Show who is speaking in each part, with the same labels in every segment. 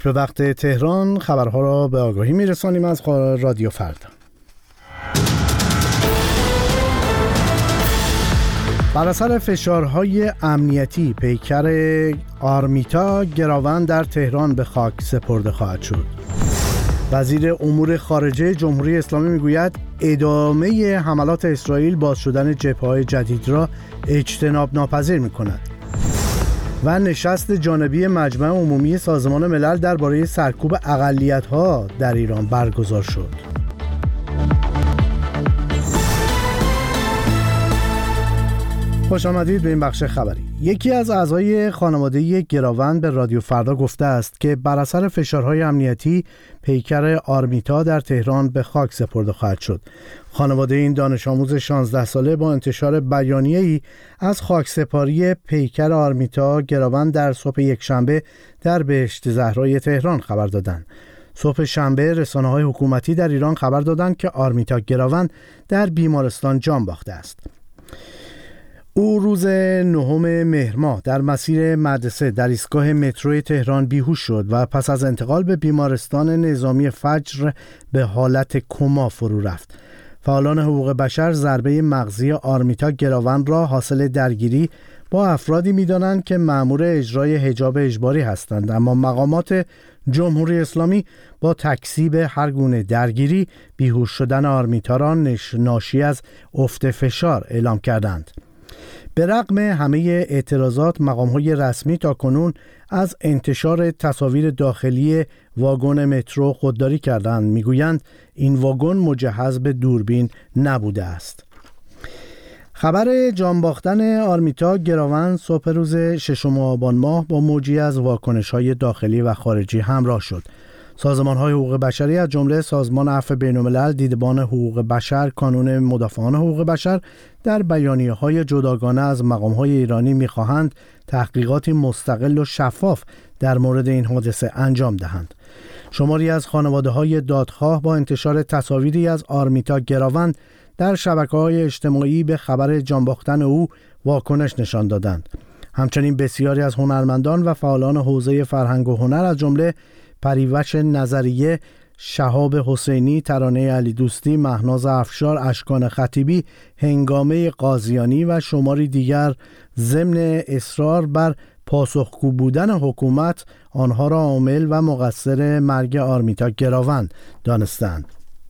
Speaker 1: به وقت تهران خبرها را به آگاهی میرسانیم از رادیو فردا. بر اثر فشارهای امنیتی پیکر آرمیتا گراوند در تهران به خاک سپرده خواهد شد. وزیر امور خارجه جمهوری اسلامی میگوید ادامه حملات اسرائیل باز شدن جبهه‌های جدید را اجتناب ناپذیر می‌کند. و نشست جانبی مجمع عمومی سازمان ملل درباره سرکوب اقلیت‌ها در ایران برگزار شد. خوش آمدید به این بخش خبری. یکی از اعضای خانواده گراوند به رادیو فردا گفته است که بر اثر فشارهای امنیتی پیکر آرمیتا در تهران به خاک سپرده خواهد شد. خانواده این دانش آموز 16 ساله با انتشار بیانیه‌ای از خاکسپاری پیکر آرمیتا گراوند در صبح یکشنبه در بهشت زهرای تهران خبر دادند. صبح شنبه رسانه‌های حکومتی در ایران خبر دادند که آرمیتا گراوند در بیمارستان جان باخته است. او روز 9 مهر ماه در مسیر مدرسه در ایستگاه مترو تهران بیهوش شد و پس از انتقال به بیمارستان نظامی فجر به حالت کما فرو رفت. فعالان حقوق بشر ضربه مغزی آرمیتا گراوند را حاصل درگیری با افرادی می‌دانند که مأمور اجرای حجاب اجباری هستند، اما مقامات جمهوری اسلامی با تکذیب هر گونه درگیری بیهوش شدن آرمیتا را ناشی از افت فشار اعلام کردند. به رغم همه اعتراضات مقام‌های رسمی تاکنون از انتشار تصاویر داخلی واگن مترو خودداری کردند. میگویند این واگن مجهز به دوربین نبوده است. خبر جان باختن آرمیتا گراوند صبح روز 6 آبان ماه با موجی از واکنش‌های داخلی و خارجی همراه شد. سازمان‌های حقوق بشری از جمله سازمان عفو بین‌الملل، دیدبان حقوق بشر، کانون مدافعان حقوق بشر در بیانیه‌های جداگانه از مقام‌های ایرانی می‌خواهند تحقیقاتی مستقل و شفاف در مورد این حادثه انجام دهند. شماری از خانواده‌های دادخواه با انتشار تصاویری از آرمیتا گراوند در شبکه‌های اجتماعی به خبر جان باختن او واکنش نشان دادند. همچنین بسیاری از هنرمندان و فعالان حوزه فرهنگ و هنر از جمله پریوش نظریه، شهاب حسینی، ترانه علی دوستی، مهناز افشار، اشکان خطیبی، هنگامه قاضیانی و شماری دیگر ضمن اصرار بر پاسخگو بودن حکومت آنها را عامل و مقصر مرگ آرمیتا گراوند دانستند.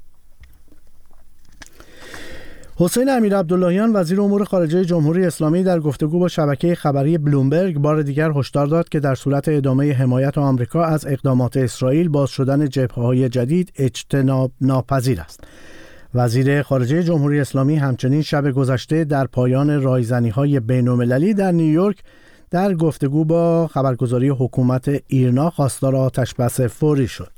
Speaker 1: حسین امیرعبداللهیان وزیر امور خارجه جمهوری اسلامی در گفتگو با شبکه خبری بلومبرگ بار دیگر هشدار داد که در صورت ادامه حمایت آمریکا از اقدامات اسرائیل باز شدن جبهه‌های جدید اجتناب ناپذیر است. وزیر خارجه جمهوری اسلامی همچنین شب گذشته در پایان رایزنی‌های بین‌المللی در نیویورک در گفتگو با خبرگزاری حکومت ایرنا خواستار آتش‌بس فوری شد.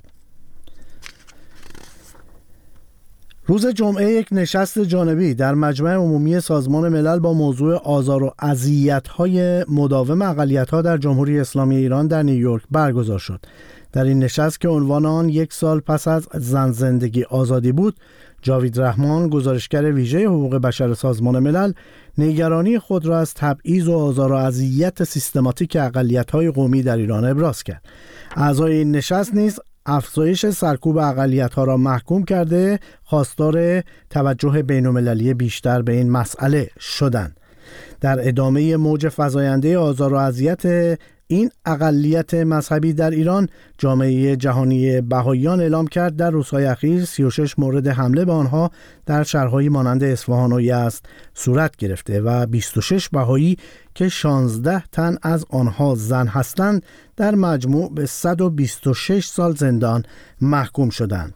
Speaker 1: روز جمعه یک نشست جانبی در مجمع عمومی سازمان ملل با موضوع آزار و اذیت‌های مداوم اقلیت‌ها در جمهوری اسلامی ایران در نیویورک برگزار شد. در این نشست که عنوان آن 1 سال پس از زن زندگی آزادی بود، جاوید رحمان گزارشگر ویژه حقوق بشر سازمان ملل نگرانی خود را از تبعیض و آزار و اذیت سیستماتیک اقلیت‌های قومی در ایران ابراز کرد. اعضای این نشست نیز افزایش سرکوب اقلیت‌ها را محکوم کرده خواستار توجه بین‌المللی بیشتر به این مسئله شدند. در ادامه موج فزاینده آزار و اذیت این اقلیت مذهبی در ایران، جامعه جهانی بهائیان اعلام کرد در روزهای اخیر 36 مورد حمله به آنها در شهرهایی مانند اصفهان و یزد صورت گرفته و 26 بهایی که 16 تن از آنها زن هستند در مجموع به 126 سال زندان محکوم شدند.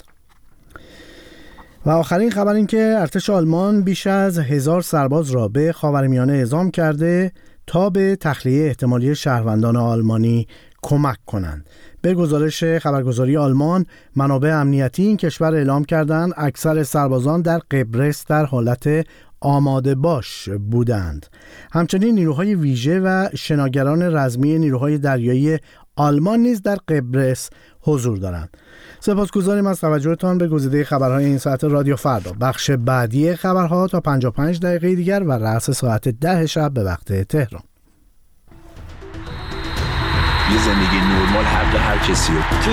Speaker 1: و آخرین خبر این که ارتش آلمان بیش از 1000 سرباز را به خاورمیانه اعزام کرده تا به تخلیه احتمالی شهروندان آلمانی کمک کنند. به گزارش خبرگزاری آلمان، منابع امنیتی این کشور اعلام کردند اکثر سربازان در قبرس در حالت آماده باش بودند. همچنین نیروهای ویژه و شناگران رزمی نیروهای دریایی آلمان نیز در قبرس حضور دارند. سپاسگزاریم از توجهتان به گزیده خبرهای این ساعت رادیو فردا. بخش بعدی خبرها تا 55 دقیقه دیگر و رأس ساعت 10 شب به وقت تهران.
Speaker 2: یه زندگی نرمال حق هر کسی رو